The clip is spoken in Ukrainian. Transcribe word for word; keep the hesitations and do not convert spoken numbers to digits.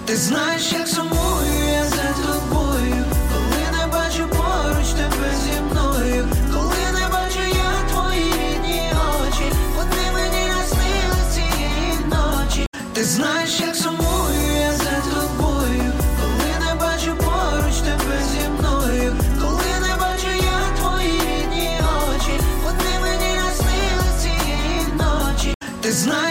Ти знаєш, як сумую я за тобою, коли не бачу поруч тебе зі мною, коли не бачу я твої рідні очі, вони мені наснились цієї ночі. Ти знаєш, як сумую я за тобою, коли не бачу поруч тебе зі мною, коли не бачу я твої рідні очі, вони мені наснились цієї ночі. Ти знаєш.